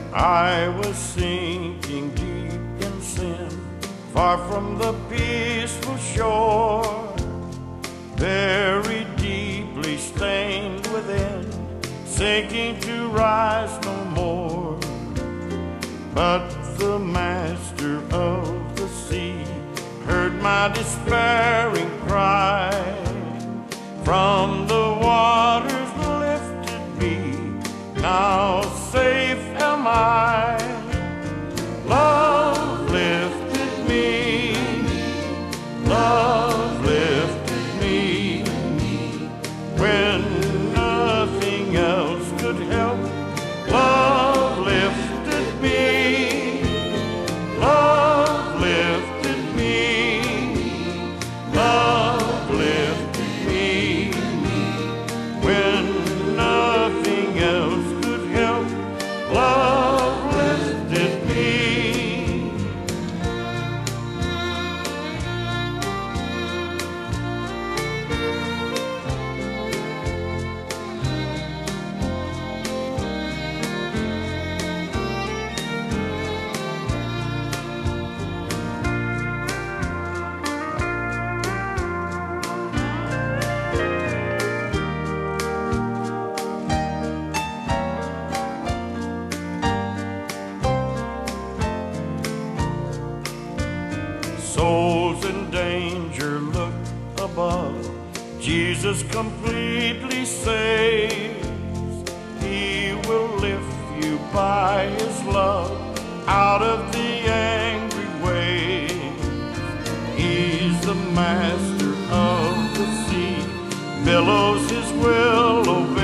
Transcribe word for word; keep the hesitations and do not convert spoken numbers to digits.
I was sinking deep in sin, far from the peaceful shore, very deeply stained within, sinking to rise no more. But the master of the sea heard my despairing cry. From the waters lifted me, now safe am I. Love lifted me, love lifted me, when nothing else could help. Love lifted me, love lifted me, love lifted me, when nothing else could help. Love lifted me. Souls in danger, look above. Jesus completely saves. He will lift you by His love out of the angry waves. He's the master of the sea, billows His will obey.